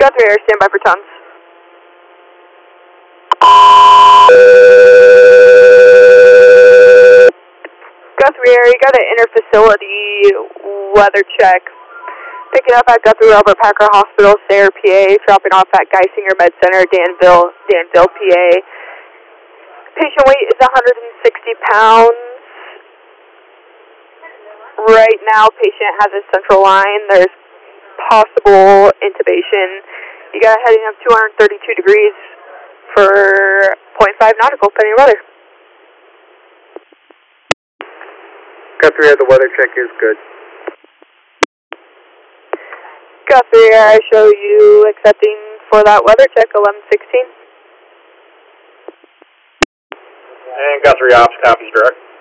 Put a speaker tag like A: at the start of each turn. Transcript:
A: Guthrie Air, stand by for tons. Guthrie Air, you got an inter-facility weather check. Picking up at Guthrie Robert Packer Hospital, Sayre, PA. Dropping off at Geisinger Med Center, Danville, PA. Patient weight is 160 pounds. Right now, patient has a central line. There's possible intubation. You got a heading of 232 degrees for 0.5 nautical, depending on weather.
B: Guthrie Air, the weather check is good.
A: Guthrie Air, I show you accepting for that weather check, 1116.
B: And Guthrie Ops, copies direct.